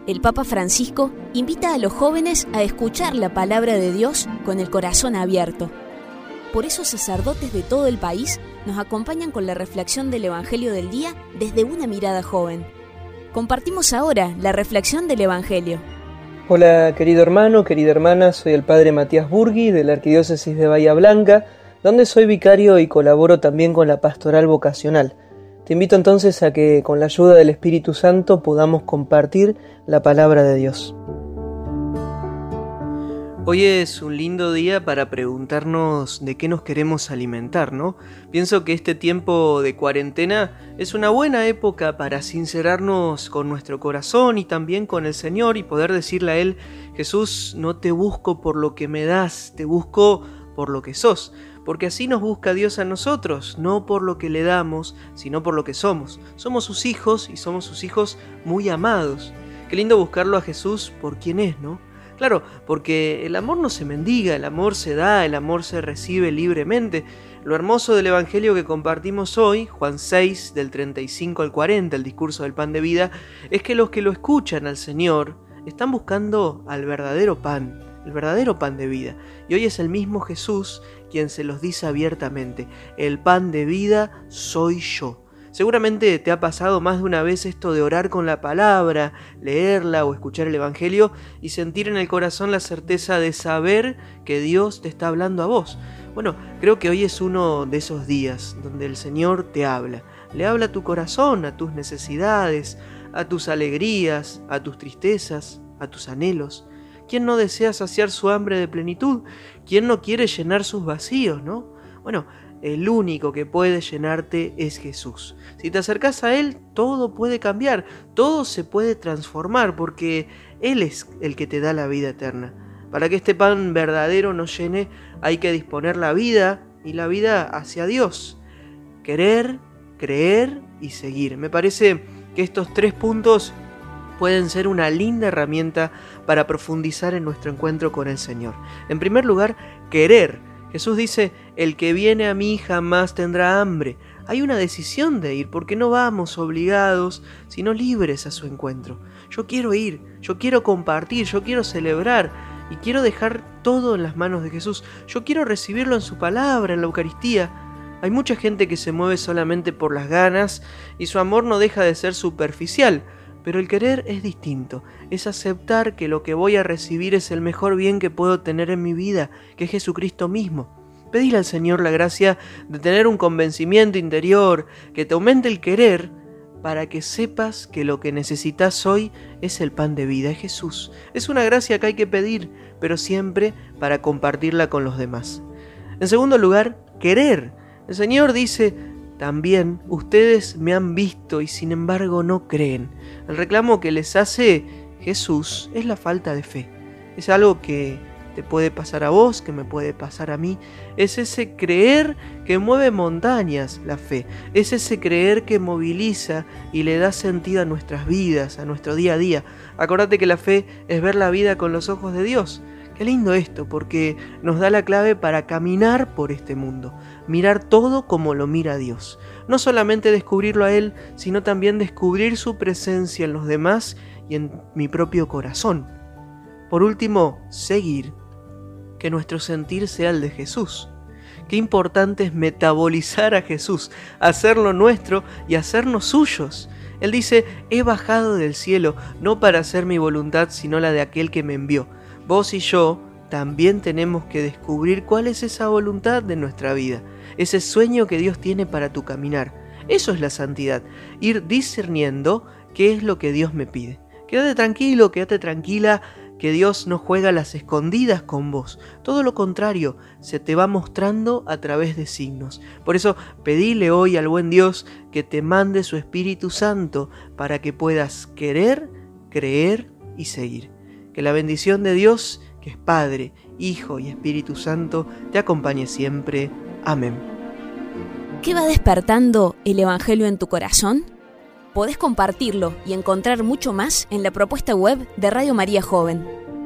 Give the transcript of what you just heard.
el Papa Francisco invita a los jóvenes a escuchar la palabra de Dios con el corazón abierto. Por eso sacerdotes de todo el país nos acompañan con la reflexión del Evangelio del día desde una mirada joven. Compartimos ahora la reflexión del Evangelio. Hola querido hermano, querida hermana, soy el Padre Matías Burgui de la Arquidiócesis de Bahía Blanca, donde soy vicario y colaboro también con la pastoral vocacional. Te invito entonces a que con la ayuda del Espíritu Santo podamos compartir la palabra de Dios. Hoy es un lindo día para preguntarnos de qué nos queremos alimentar, ¿no? Pienso que este tiempo de cuarentena es una buena época para sincerarnos con nuestro corazón y también con el Señor y poder decirle a Él: Jesús, no te busco por lo que me das, te busco por lo que sos. Porque así nos busca Dios a nosotros, no por lo que le damos, sino por lo que somos. Somos sus hijos y somos sus hijos muy amados. Qué lindo buscarlo a Jesús por quien es, ¿no? Claro, porque el amor no se mendiga, el amor se da, el amor se recibe libremente. Lo hermoso del Evangelio que compartimos hoy, Juan 6, del 35 al 40, el discurso del pan de vida, es que los que lo escuchan al Señor están buscando al verdadero pan, el verdadero pan de vida. Y hoy es el mismo Jesús quien se los dice abiertamente: el pan de vida soy yo. Seguramente te ha pasado más de una vez esto de orar con la palabra, leerla o escuchar el Evangelio y sentir en el corazón la certeza de saber que Dios te está hablando a vos. Bueno, creo que hoy es uno de esos días donde el Señor te habla. Le habla a tu corazón, a tus necesidades, a tus alegrías, a tus tristezas, a tus anhelos. ¿Quién no desea saciar su hambre de plenitud? ¿Quién no quiere llenar sus vacíos, no? Bueno, el único que puede llenarte es Jesús. Si te acercás a Él, todo puede cambiar, todo se puede transformar, porque Él es el que te da la vida eterna. Para que este pan verdadero nos llene, hay que disponer la vida y la vida hacia Dios. Querer, creer y seguir. Me parece que estos 3 puntos pueden ser una linda herramienta para profundizar en nuestro encuentro con el Señor. En primer lugar, querer. Jesús dice: el que viene a mí jamás tendrá hambre. Hay una decisión de ir, porque no vamos obligados, sino libres a su encuentro. Yo quiero ir, yo quiero compartir, yo quiero celebrar y quiero dejar todo en las manos de Jesús. Yo quiero recibirlo en su palabra, en la Eucaristía. Hay mucha gente que se mueve solamente por las ganas y su amor no deja de ser superficial. Pero el querer es distinto, es aceptar que lo que voy a recibir es el mejor bien que puedo tener en mi vida, que es Jesucristo mismo. Pedirle al Señor la gracia de tener un convencimiento interior, que te aumente el querer, para que sepas que lo que necesitas hoy es el pan de vida, es Jesús. Es una gracia que hay que pedir, pero siempre para compartirla con los demás. En segundo lugar, querer. El Señor dice: también ustedes me han visto y sin embargo no creen. El reclamo que les hace Jesús es la falta de fe. Es algo que te puede pasar a vos, que me puede pasar a mí. Es ese creer que mueve montañas, la fe. Es ese creer que moviliza y le da sentido a nuestras vidas, a nuestro día a día. Acordate que la fe es ver la vida con los ojos de Dios. Qué lindo esto, porque nos da la clave para caminar por este mundo, mirar todo como lo mira Dios. No solamente descubrirlo a Él, sino también descubrir su presencia en los demás y en mi propio corazón. Por último, seguir, que nuestro sentir sea el de Jesús. Qué importante es metabolizar a Jesús, hacerlo nuestro y hacernos suyos. Él dice: he bajado del cielo, no para hacer mi voluntad, sino la de aquel que me envió. Vos y yo también tenemos que descubrir cuál es esa voluntad de nuestra vida, ese sueño que Dios tiene para tu caminar. Eso es la santidad, ir discerniendo qué es lo que Dios me pide. Quédate tranquilo, quédate tranquila, que Dios no juega a las escondidas con vos. Todo lo contrario, se te va mostrando a través de signos. Por eso, pedile hoy al buen Dios que te mande su Espíritu Santo para que puedas querer, creer y seguir. Que la bendición de Dios, que es Padre, Hijo y Espíritu Santo, te acompañe siempre. Amén. ¿Qué va despertando el Evangelio en tu corazón? Podés compartirlo y encontrar mucho más en la propuesta web de Radio María Joven.